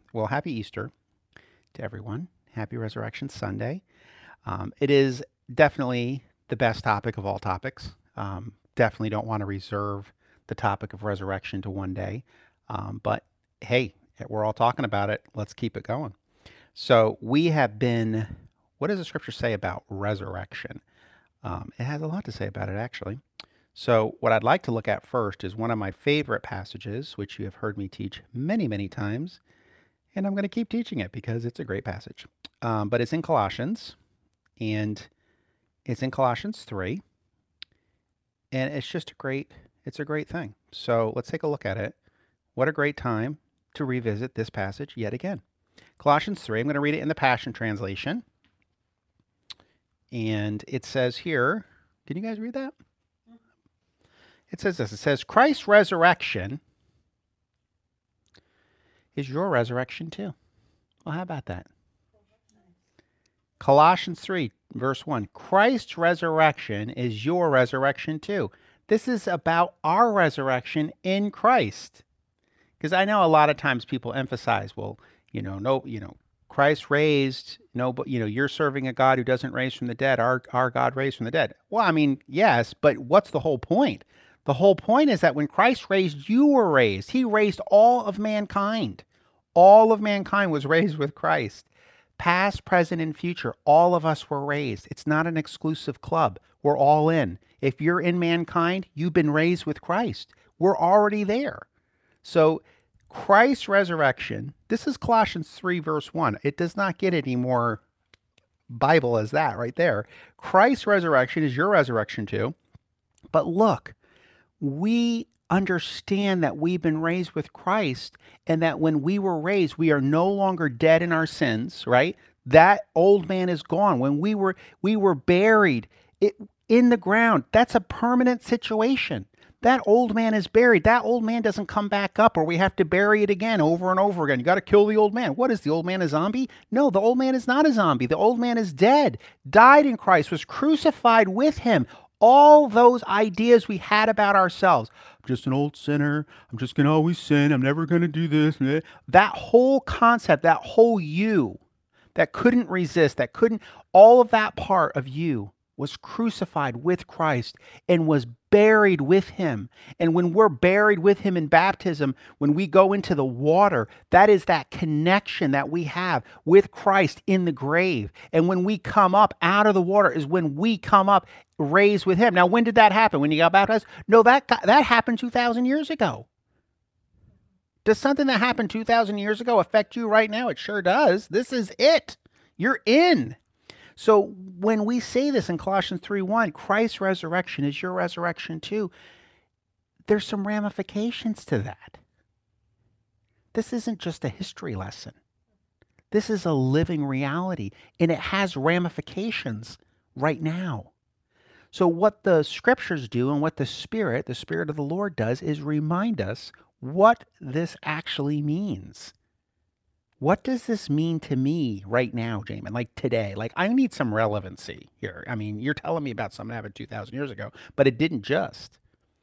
Well, happy Easter to everyone. Happy Resurrection Sunday. It is definitely the best topic of all topics. Definitely don't want to reserve the topic of resurrection to one day. But hey, we're all talking about it. Let's keep it going. So we have been, what does the scripture say about resurrection? It has a lot to say about it, actually. So, what I'd like to look at first is one of my favorite passages, which you have heard me teach many, many times, and I'm going to keep teaching it because it's a great passage. But it's in Colossians, and it's in Colossians 3, and it's a great thing. So let's take a look at it. What a great time to revisit this passage yet again. Colossians 3, I'm going to read it in the Passion Translation. And it says here, can you guys read that? It says this. It says, Christ's resurrection is your resurrection too. Well, how about that? Colossians 3, verse 1. Christ's resurrection is your resurrection too. This is about our resurrection in Christ. Because I know a lot of times people emphasize, well, Christ raised, no, but you're serving a God who doesn't raise from the dead. Our God raised from the dead. Well, I mean, yes, but what's the whole point? The whole point is that when Christ raised, you were raised. He raised all of mankind. All of mankind was raised with Christ. Past, present, and future, all of us were raised. It's not an exclusive club. We're all in. If you're in mankind, you've been raised with Christ. We're already there. So Christ's resurrection, this is Colossians 3, verse 1. It does not get any more Bible as that right there. Christ's resurrection is your resurrection too. But look, we understand that we've been raised with Christ and that when we were raised, we are no longer dead in our sins, right? That old man is gone. When we were buried in the ground, that's a permanent situation. That old man is buried. That old man doesn't come back up, or we have to bury it again over and over again. You got to kill the old man. What is the old man, a zombie? No, the old man is not a zombie. The old man is dead, died in Christ, was crucified with him. All those ideas we had about ourselves. I'm just an old sinner. I'm just going to always sin. I'm never going to do this. That whole concept, that whole you that couldn't resist, all of that part of you was crucified with Christ and was buried with him. And when we're buried with him in baptism, when we go into the water, that is that connection that we have with Christ in the grave. And when we come up out of the water is when we come up raised with him. Now, when did that happen? When you got baptized? No, that happened 2,000 years ago. Does something that happened 2,000 years ago affect you right now? It sure does. This is it. You're in. So when we say this in Colossians 3:1, Christ's resurrection is your resurrection too, there's some ramifications to that. This isn't just a history lesson. This is a living reality, and it has ramifications right now. So what the scriptures do and what the Spirit of the Lord does is remind us what this actually means. What does this mean to me right now, Jamin? Like today? Like I need some relevancy here. I mean, you're telling me about something that happened 2,000 years ago, but it didn't just.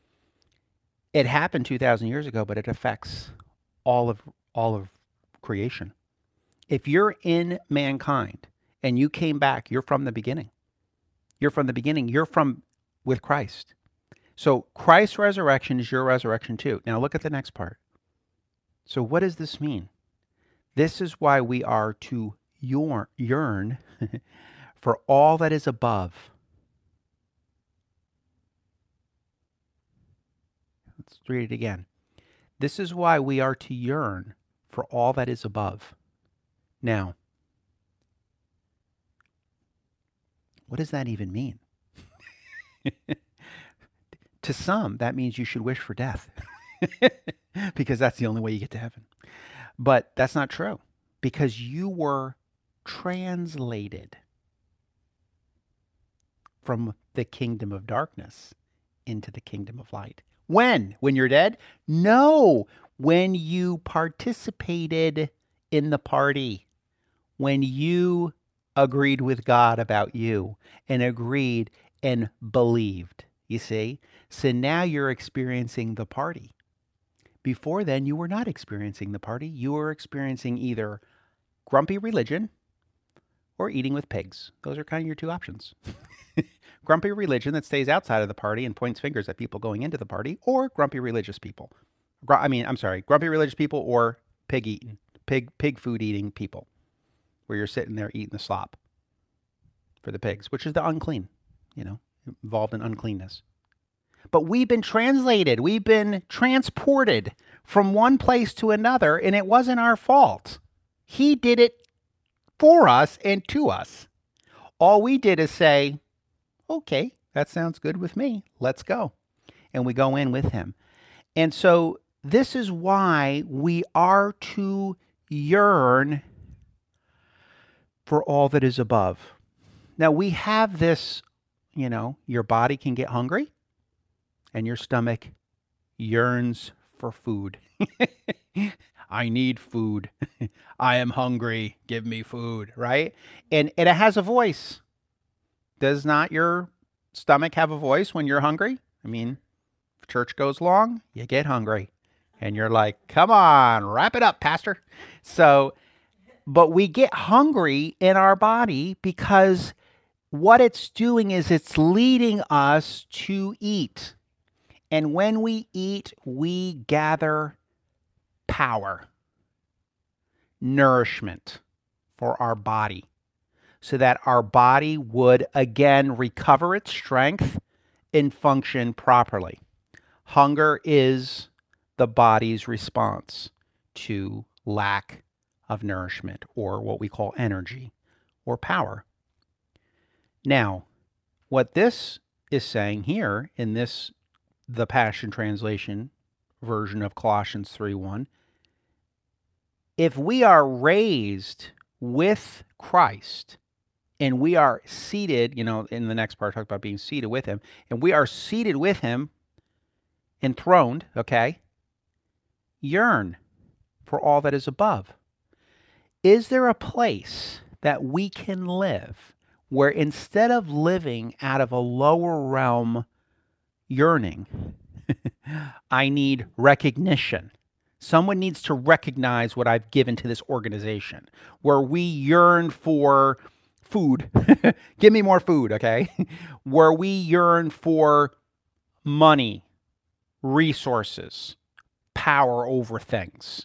It happened 2,000 years ago, but it affects all of creation. If you're in mankind and you came back, you're from the beginning. You're from the beginning. You're from with Christ. So Christ's resurrection is your resurrection too. Now look at the next part. So what does this mean? This is why we are to yearn for all that is above. Let's read it again. This is why we are to yearn for all that is above. Now, what does that even mean? To some, that means you should wish for death because that's the only way you get to heaven. But that's not true because you were translated from the kingdom of darkness into the kingdom of light. When? When you're dead? No, when you participated in the party, when you agreed with God about you and agreed and believed, you see? So now you're experiencing the party. Before then, you were not experiencing the party. You were experiencing either grumpy religion or eating with pigs. Those are kind of your two options. Grumpy religion that stays outside of the party and points fingers at people going into the party, or grumpy religious people. Grumpy religious people or pig food eating people, where you're sitting there eating the slop for the pigs, which is the unclean, involved in uncleanness. But we've been translated, we've been transported from one place to another, and it wasn't our fault. He did it for us and to us. All we did is say, okay, that sounds good with me. Let's go. And we go in with him. And so this is why we are to yearn for all that is above. Now we have this, your body can get hungry and your stomach yearns for food. I need food. I am hungry. Give me food, right? And it has a voice. Does not your stomach have a voice when you're hungry? I mean, if church goes long, you get hungry. And you're like, come on, wrap it up, Pastor. So, but we get hungry in our body because what it's doing is it's leading us to eat. And when we eat, we gather power, nourishment for our body, so that our body would again recover its strength and function properly. Hunger is the body's response to lack of nourishment, or what we call energy or power. Now, what this is saying here in the Passion Translation version of Colossians 3:1, if we are raised with Christ and we are seated, in the next part, talk about being seated with him, and we are seated with him, enthroned, okay, yearn for all that is above. Is there a place that we can live where instead of living out of a lower realm yearning, I need recognition. Someone needs to recognize what I've given to this organization, where we yearn for food. Give me more food, okay? Where we yearn for money, resources, power over things.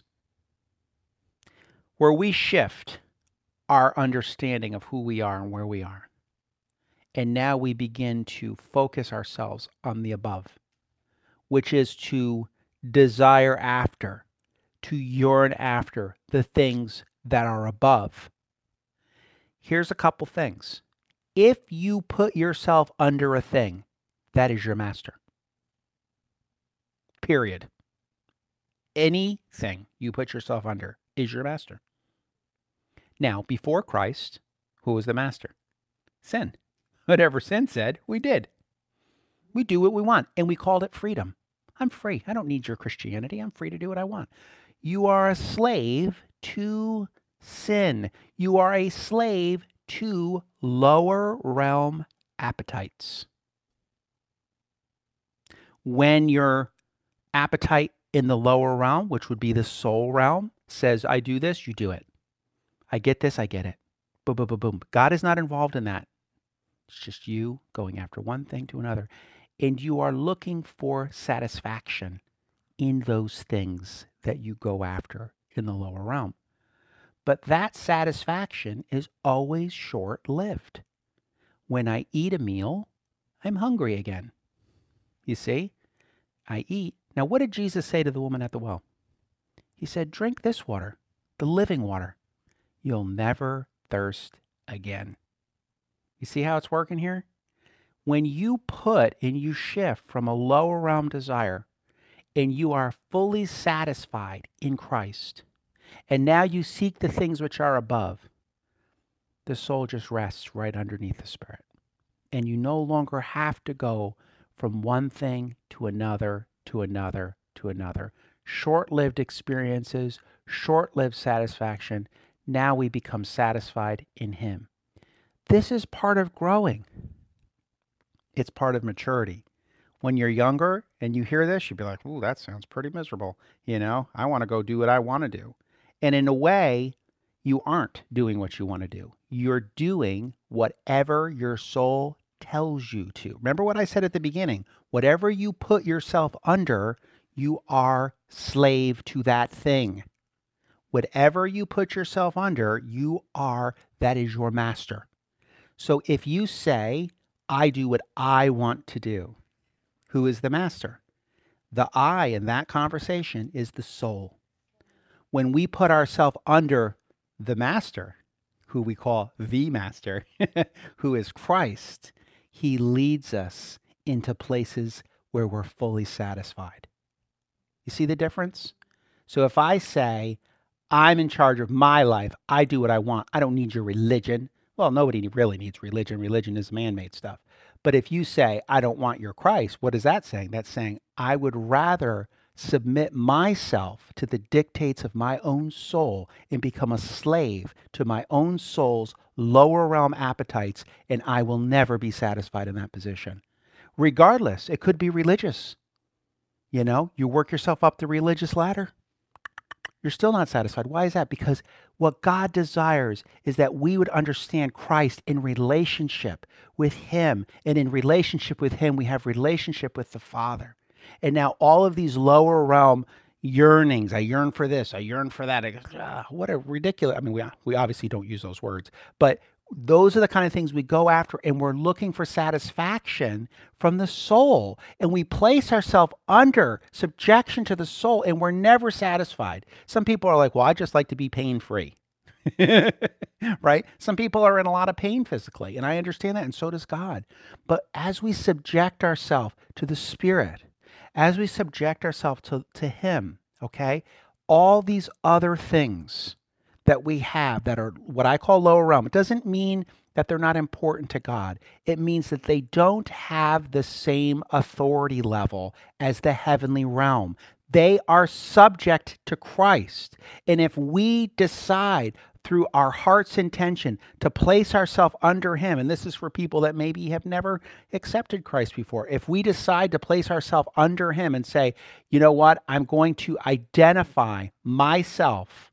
Where we shift our understanding of who we are and where we are. And now we begin to focus ourselves on the above, which is to desire after, to yearn after the things that are above. Here's a couple things. If you put yourself under a thing, that is your master. Period. Anything you put yourself under is your master. Now, before Christ, who was the master? Sin. Whatever sin said, we did. We do what we want, and we called it freedom. I'm free. I don't need your Christianity. I'm free to do what I want. You are a slave to sin. You are a slave to lower realm appetites. When your appetite in the lower realm, which would be the soul realm, says, I do this, you do it. I get this, I get it. Boom, boom, boom, boom. God is not involved in that. It's just you going after one thing to another. And you are looking for satisfaction in those things that you go after in the lower realm. But that satisfaction is always short-lived. When I eat a meal, I'm hungry again. You see? I eat. Now, what did Jesus say to the woman at the well? He said, drink this water, the living water. You'll never thirst again. You see how it's working here? When you put and you shift from a lower realm desire and you are fully satisfied in Christ, and now you seek the things which are above, the soul just rests right underneath the spirit. And you no longer have to go from one thing to another, to another, to another. Short-lived experiences, short-lived satisfaction. Now we become satisfied in him. This is part of growing. It's part of maturity. When you're younger And you hear this, you'd be like, ooh, that sounds pretty miserable. I want to go do what I want to do. And in a way, you aren't doing what you want to do. You're doing whatever your soul tells you to. Remember what I said at the beginning? Whatever you put yourself under, you are slave to that thing. Whatever you put yourself under, that is your master. So if you say, I do what I want to do, who is the master? The I in that conversation is the soul. When we put ourselves under the master, who we call the master, who is Christ, he leads us into places where we're fully satisfied. You see the difference? So if I say, I'm in charge of my life, I do what I want, I don't need your religion. Well, nobody really needs religion. Religion is man-made stuff. But if you say, I don't want your Christ, what is that saying? That's saying, I would rather submit myself to the dictates of my own soul and become a slave to my own soul's lower realm appetites, and I will never be satisfied in that position. Regardless, it could be religious. You work yourself up the religious ladder, you're still not satisfied. Why is that? Because what God desires is that we would understand Christ in relationship with him. And in relationship with him, we have relationship with the Father. And now all of these lower realm yearnings, I yearn for this, I yearn for that. What a ridiculous, we obviously don't use those words, but those are the kind of things we go after, and we're looking for satisfaction from the soul, and we place ourselves under subjection to the soul, and we're never satisfied. Some people are like, well, I just like to be pain-free. Right? Some people are in a lot of pain physically, and I understand that, and so does God. But as we subject ourselves to the Spirit, as we subject ourselves to him, okay, all these other things that we have that are what I call lower realm, it doesn't mean that they're not important to God. It means that they don't have the same authority level as the heavenly realm. They are subject to Christ. And if we decide through our heart's intention to place ourselves under him, and this is for people that maybe have never accepted Christ before, if we decide to place ourselves under him and say, you know what, I'm going to identify myself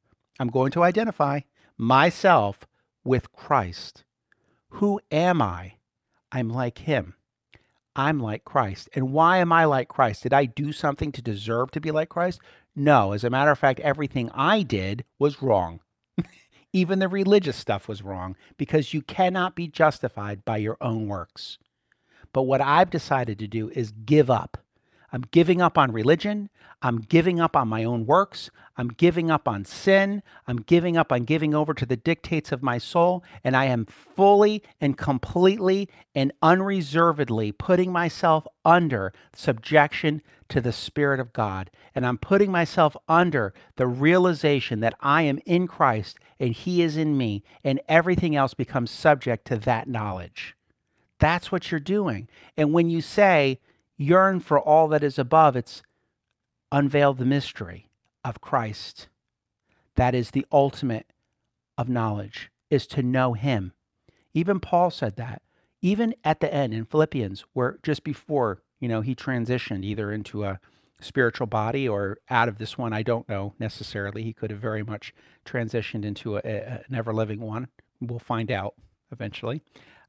with Christ. Who am I? I'm like him. I'm like Christ. And why am I like Christ? Did I do something to deserve to be like Christ? No. As a matter of fact, everything I did was wrong. Even the religious stuff was wrong, because you cannot be justified by your own works. But what I've decided to do is give up. I'm giving up on religion. I'm giving up on my own works. I'm giving up on sin. I'm giving up on giving over to the dictates of my soul. And I am fully and completely and unreservedly putting myself under subjection to the Spirit of God. And I'm putting myself under the realization that I am in Christ and he is in me, and everything else becomes subject to that knowledge. That's what you're doing. And when you say, yearn for all that is above, it's unveil the mystery of Christ. That is the ultimate of knowledge, is to know him. Even Paul said that. Even at the end in Philippians, where just before, he transitioned either into a spiritual body or out of this one, I don't know necessarily. He could have very much transitioned into an ever-living one. We'll find out eventually.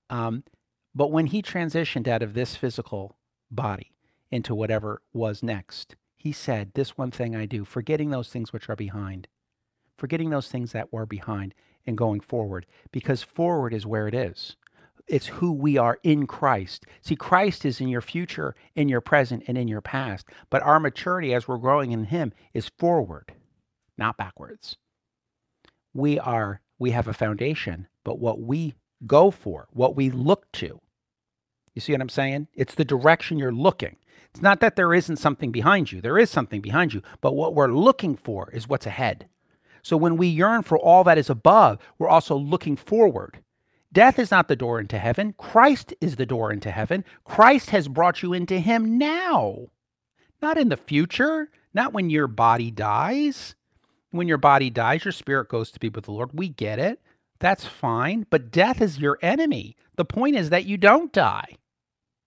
But when he transitioned out of this physical body into whatever was next, he said, this one thing I do, forgetting those things which are behind, forgetting those things that were behind and going forward, because forward is where it is. It's who we are in Christ. See, Christ is in your future, in your present, and in your past. But our maturity as we're growing in him is forward, not backwards. We have a foundation, but what we go for, what we look to, you see what I'm saying? It's the direction you're looking. It's not that there isn't something behind you. There is something behind you, but what we're looking for is what's ahead. So when we yearn for all that is above, we're also looking forward. Death is not the door into heaven. Christ is the door into heaven. Christ has brought you into him now, not in the future, not when your body dies. When your body dies, your spirit goes to be with the Lord. We get it. That's fine. But death is your enemy. The point is that you don't die.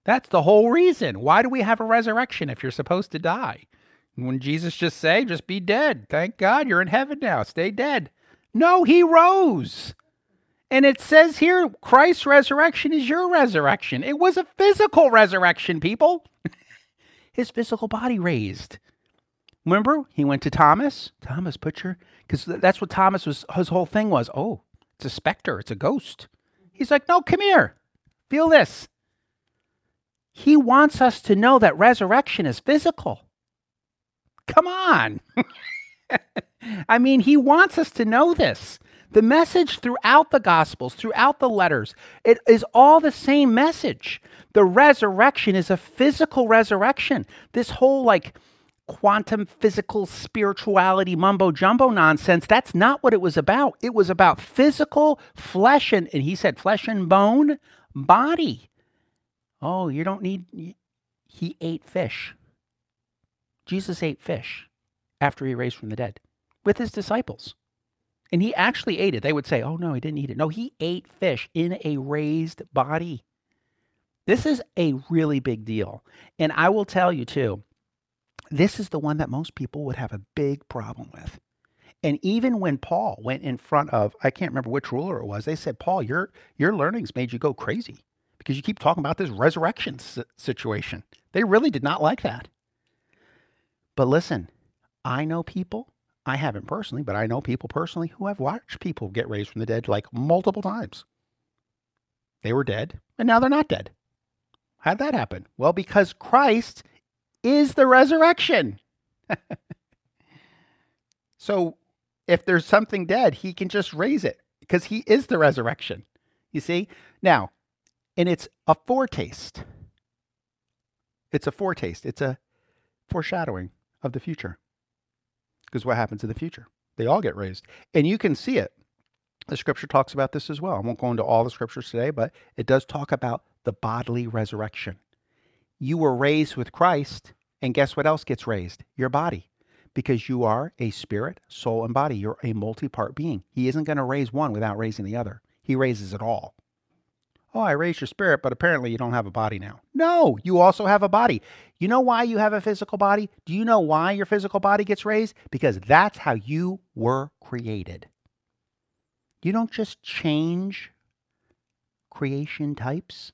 That's the whole reason. Why do we have a resurrection if you're supposed to die? When Jesus just be dead. Thank God you're in heaven now. Stay dead. No, he rose. And it says here, Christ's resurrection is your resurrection. It was a physical resurrection, people. His physical body raised. Remember, he went to Thomas. Thomas, because that's what his whole thing was. Oh, it's a specter. It's a ghost. He's like, no, come here. Feel this. He wants us to know that resurrection is physical. Come on. I mean, he wants us to know this. The message throughout the Gospels, throughout the letters, it is all the same message. The resurrection is a physical resurrection. This whole quantum physical spirituality mumbo jumbo nonsense, that's not what it was about. It was about physical flesh and he said flesh and bone body. Oh, you don't need, he ate fish. Jesus ate fish after he raised from the dead with his disciples. And he actually ate it. They would say, oh, no, he didn't eat it. No, he ate fish in a raised body. This is a really big deal. And I will tell you, too, this is the one that most people would have a big problem with. And even when Paul went in front of, I can't remember which ruler it was, they said, Paul, your learnings made you go crazy because you keep talking about this resurrection situation. They really did not like that. But listen, I know people, I haven't personally, but I know people personally who have watched people get raised from the dead multiple times. They were dead, and now they're not dead. How'd that happen? Well, because Christ is the resurrection. So if there's something dead, he can just raise it because he is the resurrection. You see? Now, and it's a foretaste. It's a foretaste. It's a foreshadowing of the future. Because what happens in the future? They all get raised. And you can see it. The scripture talks about this as well. I won't go into all the scriptures today, but it does talk about the bodily resurrection. You were raised with Christ, and guess what else gets raised? Your body. Because you are a spirit, soul, and body. You're a multi-part being. He isn't going to raise one without raising the other. He raises it all. Oh, I raised your spirit, but apparently you don't have a body now. No, you also have a body. You know why you have a physical body? Do you know why your physical body gets raised? Because that's how you were created. You don't just change creation types.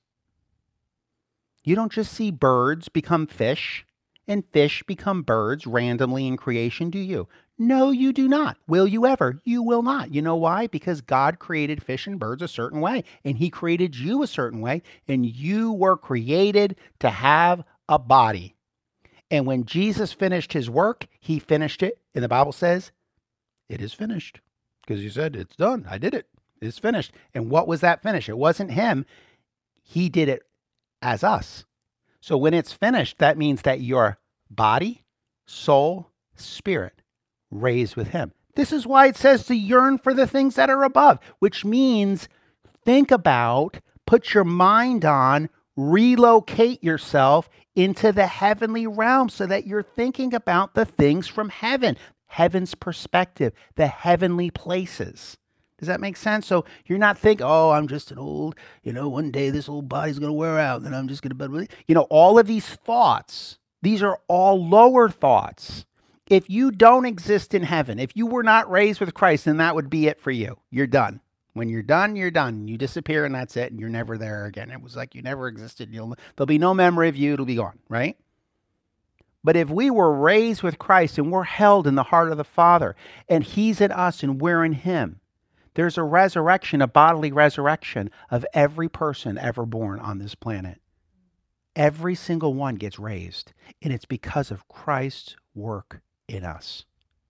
You don't just see birds become fish and fish become birds randomly in creation, do you? No, you do not. Will you ever? You will not. You know why? Because God created fish and birds a certain way, and he created you a certain way, and you were created to have a body. And when Jesus finished his work, he finished it, and the Bible says, it is finished. Because he said, it's done. I did it. It's finished. And what was that finish? It wasn't him. He did it as us. So when it's finished, that means that your body, soul, spirit, raised with him. This is why it says to yearn for the things that are above, which means think about, put your mind on, relocate yourself into the heavenly realm so that you're thinking about the things from heaven, heaven's perspective, the heavenly places. Does that make sense? So you're not thinking, oh, I'm just an old, one day this old body's going to wear out and I'm just going to, all of these thoughts, these are all lower thoughts. If you don't exist in heaven, if you were not raised with Christ, then that would be it for you. You're done. When you're done, you're done. You disappear and that's it. And you're never there again. It was like you never existed. There'll be no memory of you. It'll be gone, right? But if we were raised with Christ and we're held in the heart of the Father and he's in us and we're in him, there's a resurrection, a bodily resurrection of every person ever born on this planet. Every single one gets raised, and it's because of Christ's work in us.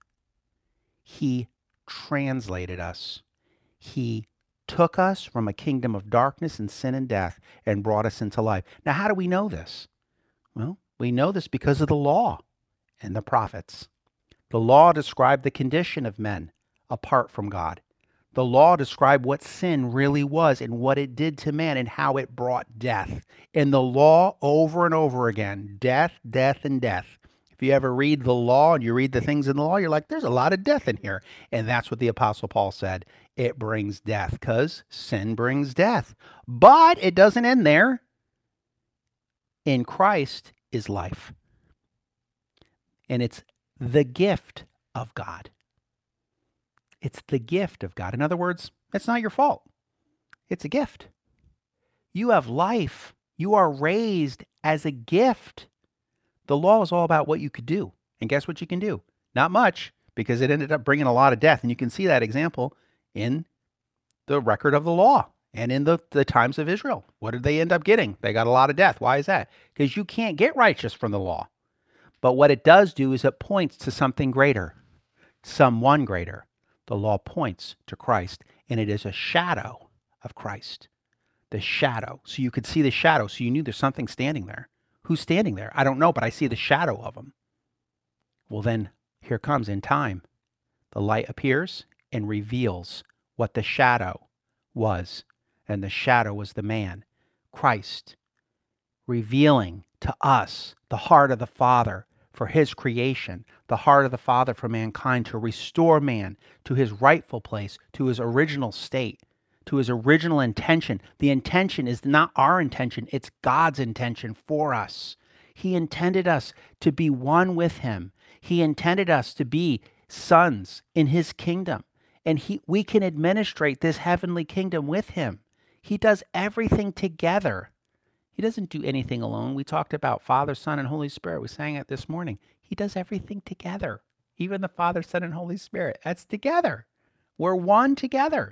He translated us. He took us from a kingdom of darkness and sin and death and brought us into life. Now, how do we know this? Well, we know this because of the law and the prophets. The law described the condition of men apart from God. The law described what sin really was and what it did to man and how it brought death. In the law, over and over again, death, death, and death. If you ever read the law and you read the things in the law, you're like, there's a lot of death in here. And that's what the Apostle Paul said. It brings death because sin brings death. But it doesn't end there. in Christ is life. And it's the gift of God. It's the gift of God. In other words, it's not your fault. It's a gift. You have life. You are raised as a gift. The law is all about what you could do. And guess what you can do? Not much, because it ended up bringing a lot of death. And you can see that example in the record of the law and in the times of Israel. What did they end up getting? They got a lot of death. Why is that? Because you can't get righteous from the law. But what it does do is it points to something greater, someone greater. The law points to Christ, and it is a shadow of Christ. The shadow. So you could see the shadow, so you knew there's something standing there. Who's standing there? I don't know, but I see the shadow of him. Well, then here comes in time. The light appears and reveals what the shadow was. And the shadow was the man, Christ, revealing to us the heart of the Father for his creation, the heart of the Father for mankind, to restore man to his rightful place, to his original state, to his original intention. The intention is not our intention, it's God's intention for us. He intended us to be one with him. He intended us to be sons in his kingdom. And we can administrate this heavenly kingdom with him. He does everything together. He doesn't do anything alone. We talked about Father, Son, and Holy Spirit. We sang it this morning. He does everything together. Even the Father, Son, and Holy Spirit. That's together. We're one together.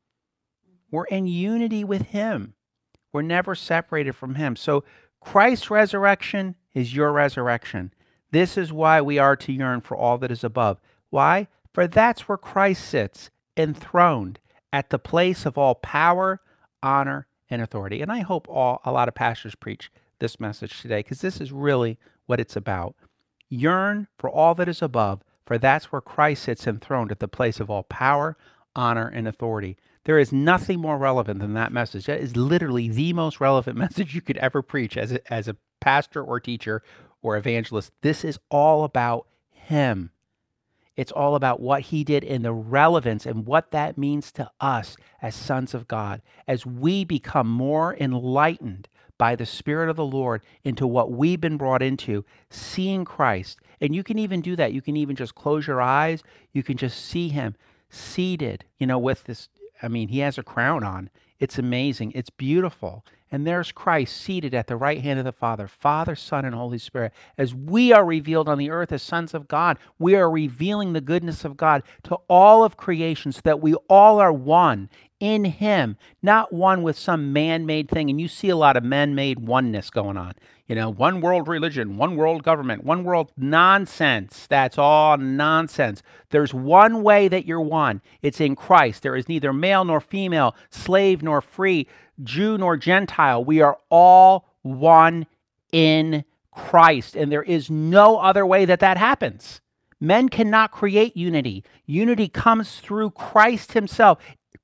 We're in unity with him. We're never separated from him. So Christ's resurrection is your resurrection. This is why we are to yearn for all that is above. Why? For that's where Christ sits, enthroned at the place of all power, honor, and authority. And I hope a lot of pastors preach this message today, because this is really what it's about. Yearn for all that is above, for that's where Christ sits enthroned at the place of all power, honor, and authority. There is nothing more relevant than that message. That is literally the most relevant message you could ever preach as a pastor or teacher or evangelist. This is all about him. It's all about what he did and the relevance and what that means to us as sons of God, as we become more enlightened by the Spirit of the Lord into what we've been brought into, seeing Christ. And you can even do that. You can even just close your eyes. You can just see him seated, with this. I mean, he has a crown on. It's amazing. It's beautiful. And there's Christ seated at the right hand of the Father, Father, Son, and Holy Spirit. As we are revealed on the earth as sons of God, we are revealing the goodness of God to all of creation so that we all are one in him, not one with some man-made thing. And you see a lot of man-made oneness going on. One world religion, one world government, one world nonsense. That's all nonsense. There's one way that you're one. It's in Christ. There is neither male nor female, slave nor free, Jew nor Gentile. We are all one in Christ. And there is no other way that happens. Men cannot create unity. Unity comes through Christ himself.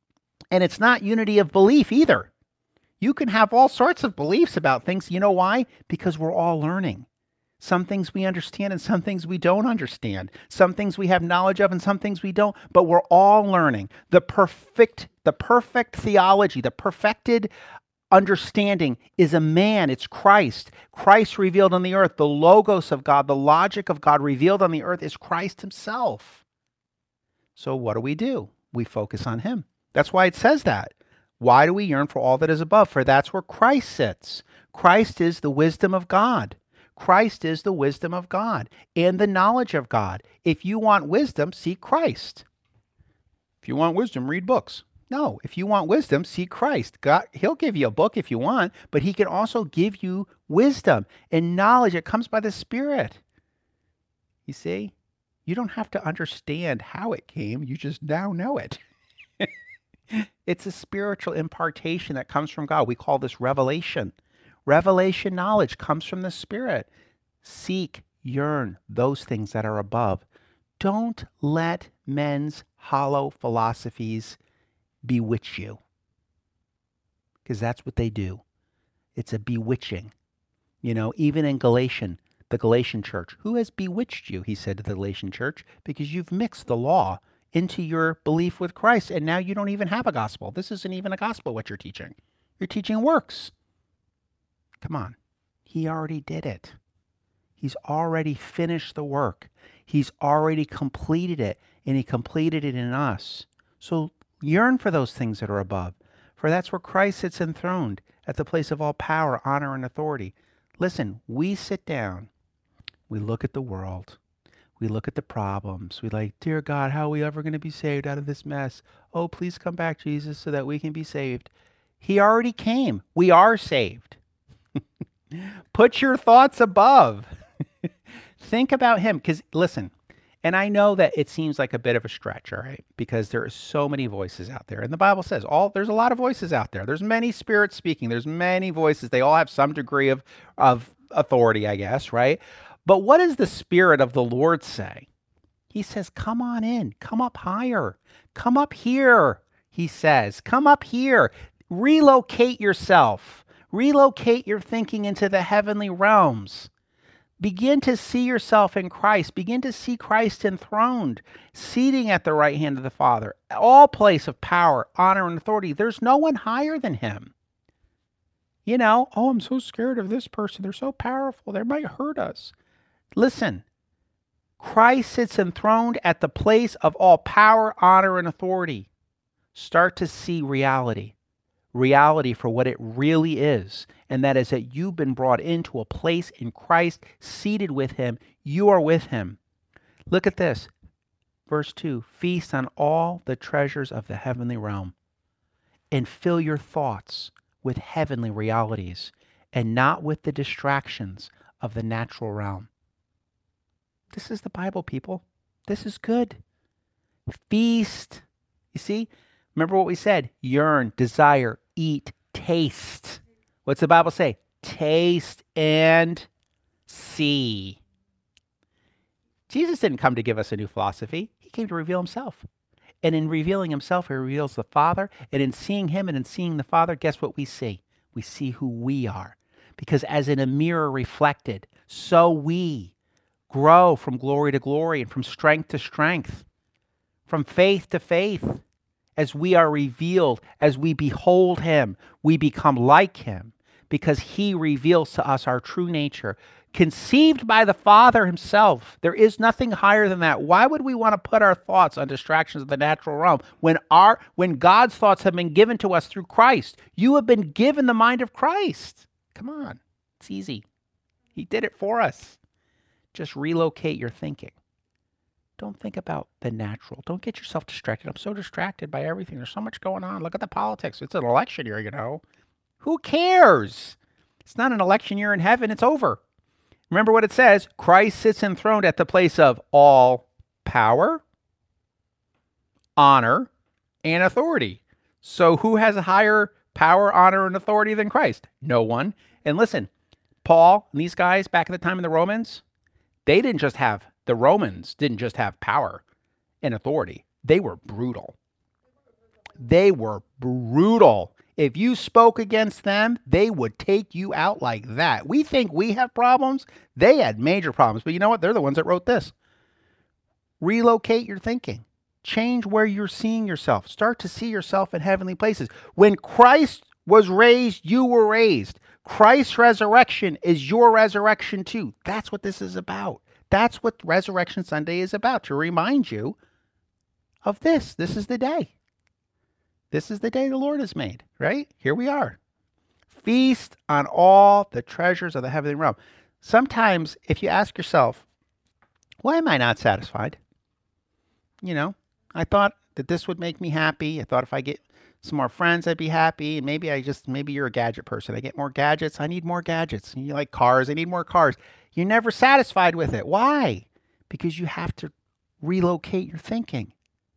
And it's not unity of belief either. You can have all sorts of beliefs about things. You know why? Because we're all learning. Some things we understand and some things we don't understand. Some things we have knowledge of and some things we don't. But we're all learning. The perfect theology, the perfected understanding is a man. It's Christ. Christ revealed on the earth. The logos of God, the logic of God revealed on the earth is Christ himself. So what do? We focus on him. That's why it says that. Why do we yearn for all that is above? For that's where Christ sits. Christ is the wisdom of God. Christ is the wisdom of God and the knowledge of God. If you want wisdom, seek Christ. If you want wisdom, read books. No, if you want wisdom, seek Christ. God, he'll give you a book if you want, but he can also give you wisdom and knowledge. It comes by the Spirit. You see, you don't have to understand how it came. You just now know it. It's a spiritual impartation that comes from God. We call this revelation. Revelation knowledge comes from the Spirit. Seek, yearn those things that are above. Don't let men's hollow philosophies bewitch you, because that's what they do. It's a bewitching. Even in the Galatian church, who has bewitched you, he said to the Galatian church, because you've mixed the law into your belief with Christ, and now you don't even have a gospel. This isn't even a gospel what you're teaching. You're teaching works. Come on. He already did it. He's already finished the work. He's already completed it, and he completed it in us. So yearn for those things that are above, for that's where Christ sits enthroned at the place of all power, honor, and authority. Listen, we sit down, we look at the world, we look at the problems. We like, dear God, how are we ever going to be saved out of this mess? Oh, please come back, Jesus, so that we can be saved. He already came. We are saved. Put your thoughts above. Think about him. Because listen, and I know that it seems like a bit of a stretch, all right? Because there are so many voices out there. And the Bible says there's a lot of voices out there. There's many spirits speaking. There's many voices. They all have some degree of authority, I guess, right? But what does the Spirit of the Lord say? He says, come on in. Come up higher. Come up here, he says. Come up here. Relocate yourself. Relocate your thinking into the heavenly realms. Begin to see yourself in Christ. Begin to see Christ enthroned, seating at the right hand of the Father. All place of power, honor, and authority. There's no one higher than him. You know, oh, I'm so scared of this person. They're so powerful. They might hurt us. Listen, Christ sits enthroned at the place of all power, honor, and authority. Start to see reality. Reality for what it really is. And that is that you've been brought into a place in Christ, seated with him. You are with him. Look at this. Verse 2, feast on all the treasures of the heavenly realm and fill your thoughts with heavenly realities and not with the distractions of the natural realm. This is the Bible, people. This is good. Feast. You see? Remember what we said. Yearn, desire, eat, taste. What's the Bible say? Taste and see. Jesus didn't come to give us a new philosophy. He came to reveal himself. And in revealing himself, he reveals the Father. And in seeing him and in seeing the Father, guess what we see? We see who we are. Because as in a mirror reflected, so we grow from glory to glory and from strength to strength, from faith to faith. As we are revealed, as we behold him, we become like him because he reveals to us our true nature, conceived by the Father himself. There is nothing higher than that. Why would we want to put our thoughts on distractions of the natural realm when God's thoughts have been given to us through Christ? You have been given the mind of Christ. Come on, it's easy. He did it for us. Just relocate your thinking. Don't think about the natural. Don't get yourself distracted. I'm so distracted by everything. There's so much going on. Look at the politics. It's an election year, you know. Who cares? It's not an election year in heaven. It's over. Remember what it says. Christ sits enthroned at the place of all power, honor, and authority. So who has a higher power, honor, and authority than Christ? No one. And listen, Paul and these guys back at the time of the Romans, the Romans didn't just have power and authority. They were brutal. They were brutal. If you spoke against them, they would take you out like that. We think we have problems. They had major problems. But you know what? They're the ones that wrote this. Relocate your thinking. Change where you're seeing yourself. Start to see yourself in heavenly places. When Christ was raised, you were raised. Christ's resurrection is your resurrection too. That's what this is about. That's what Resurrection Sunday is about, to remind you of this. This is the day. This is the day the Lord has made, right? Here we are. Feast on all the treasures of the heavenly realm. Sometimes, if you ask yourself, why am I not satisfied? You know, I thought that this would make me happy. I thought if I get some more friends, I'd be happy. And maybe you're a gadget person. I get more gadgets. I need more gadgets. And you like cars. I need more cars. You're never satisfied with it. Why? Because you have to relocate your thinking.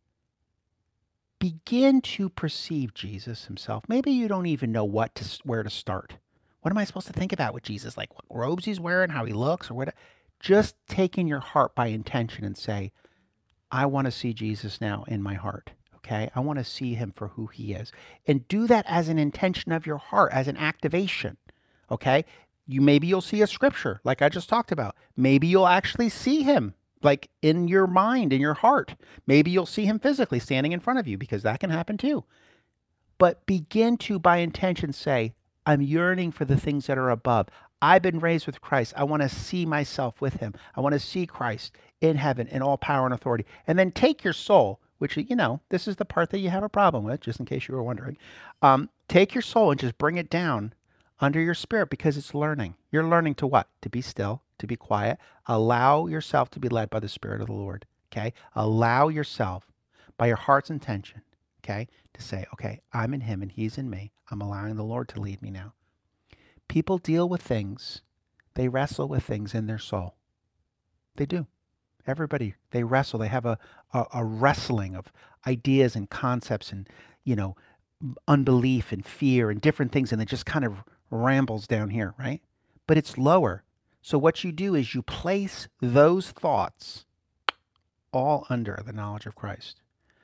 Begin to perceive Jesus himself. Maybe you don't even know where to start. What am I supposed to think about with Jesus? Like what robes he's wearing, how he looks, or what? Just take in your heart by intention and say, I want to see Jesus now in my heart. Okay? I want to see him for who he is. And do that as an intention of your heart, as an activation. Okay? Maybe you'll see a scripture like I just talked about. Maybe you'll actually see him like in your mind, in your heart. Maybe you'll see him physically standing in front of you, because that can happen too. But begin to, by intention, say, I'm yearning for the things that are above. I've been raised with Christ. I want to see myself with him. I want to see Christ in heaven in all power and authority. And then take your soul, which, this is the part that you have a problem with, just in case you were wondering. Take your soul and just bring it down under your spirit because it's learning. You're learning to what? To be still, to be quiet. Allow yourself to be led by the Spirit of the Lord. Okay? Allow yourself by your heart's intention, okay, to say, okay, I'm in him and he's in me. I'm allowing the Lord to lead me now. People deal with things. They wrestle with things in their soul. They do. Everybody, they wrestle. They have a wrestling of ideas and concepts and, unbelief and fear and different things. And it just kind of rambles down here, right? But it's lower. So what you do is you place those thoughts all under the knowledge of Christ.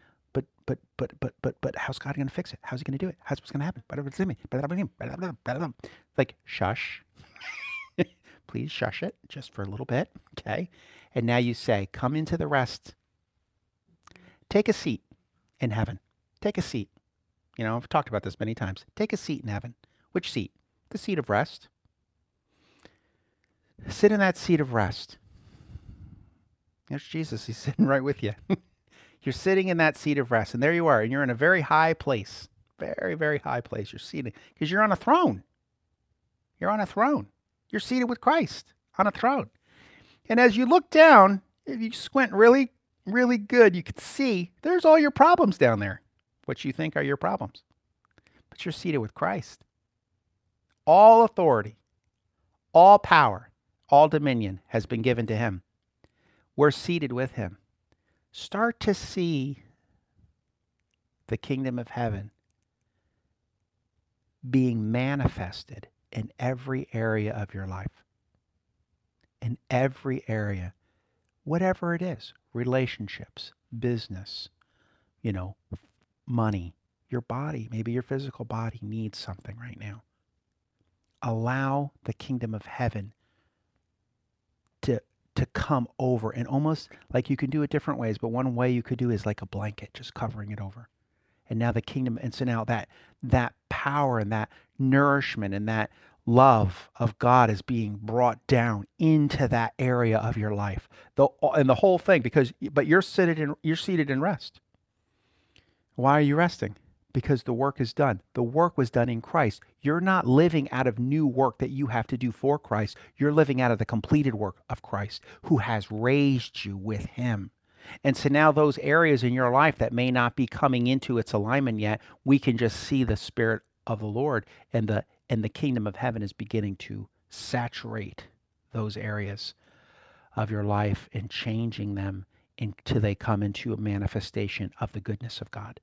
But how's God going to fix it? How's he going to do it? How's what's going to happen? Like, shush. Please shush it just for a little bit. Okay. And now you say, come into the rest. Take a seat in heaven. Take a seat. I've talked about this many times. Take a seat in heaven. Which seat? The seat of rest. Sit in that seat of rest. There's Jesus. He's sitting right with you. You're sitting in that seat of rest, and there you are, and you're in a very high place. Very, very high place. You're seated because you're on a throne. You're on a throne. You're seated with Christ on a throne. And as you look down, if you squint really, really good, you can see there's all your problems down there, what you think are your problems. But you're seated with Christ. All authority, all power, all dominion has been given to him. We're seated with him. Start to see the kingdom of heaven being manifested in every area of your life. In every area, whatever it is, relationships, business, money, your body, maybe your physical body needs something right now. Allow the kingdom of heaven to come over, and almost like you can do it different ways, but one way you could do is like a blanket, just covering it over. And now the kingdom, and so now that power and that nourishment and that love of God is being brought down into that area of your life. And the whole thing, but you're seated in rest. Why are you resting? Because the work is done. The work was done in Christ. You're not living out of new work that you have to do for Christ. You're living out of the completed work of Christ, who has raised you with him. And so now those areas in your life that may not be coming into its alignment yet, we can just see the Spirit of the Lord and the kingdom of heaven is beginning to saturate those areas of your life and changing them until they come into a manifestation of the goodness of God.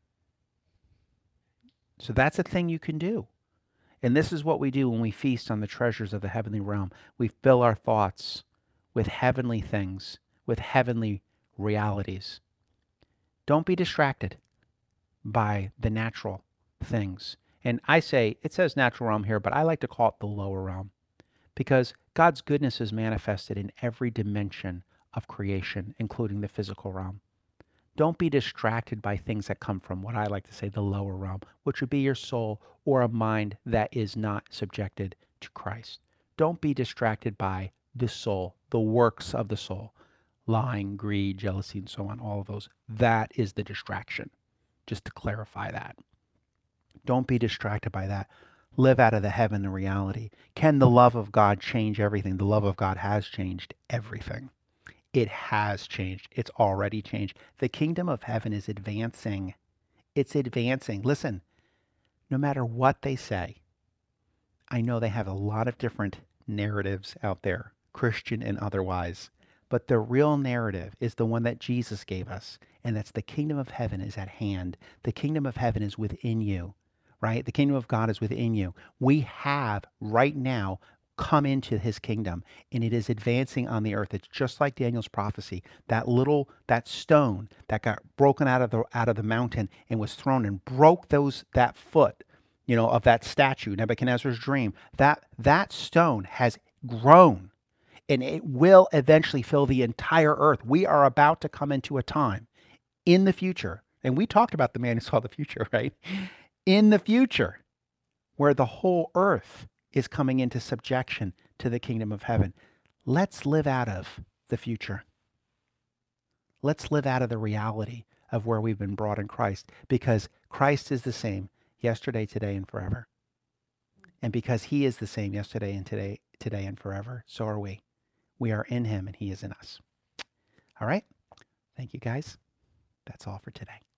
So that's a thing you can do. And this is what we do when we feast on the treasures of the heavenly realm. We fill our thoughts with heavenly things, with heavenly realities. Don't be distracted by the natural things. And I say, it says natural realm here, but I like to call it the lower realm, because God's goodness is manifested in every dimension of creation, including the physical realm. Don't be distracted by things that come from what I like to say the lower realm, which would be your soul or a mind that is not subjected to Christ. Don't be distracted by the soul, the works of the soul, lying, greed, jealousy, and so on, all of those. That is the distraction, just to clarify that. Don't be distracted by that. Live out of the heaven reality. Can the love of God change everything? The love of God has changed everything. It has changed. It's already changed. The kingdom of heaven is advancing. It's advancing. Listen, no matter what they say, I know they have a lot of different narratives out there, Christian and otherwise, but the real narrative is the one that Jesus gave us, and that's the kingdom of heaven is at hand. The kingdom of heaven is within you, right? The kingdom of God is within you. We have right now come into his kingdom, and it is advancing on the earth. It's just like Daniel's prophecy. That stone that got broken out of the mountain and was thrown and broke that foot, of that statue, Nebuchadnezzar's dream. That stone has grown, and it will eventually fill the entire earth. We are about to come into a time in the future, and we talked about the man who saw the future, right? In the future, where the whole earth is coming into subjection to the kingdom of heaven. Let's live out of the future. Let's live out of the reality of where we've been brought in Christ, because Christ is the same yesterday, today, and forever. And because he is the same yesterday and today and forever, so are we. We are in him and he is in us. All right. Thank you, guys. That's all for today.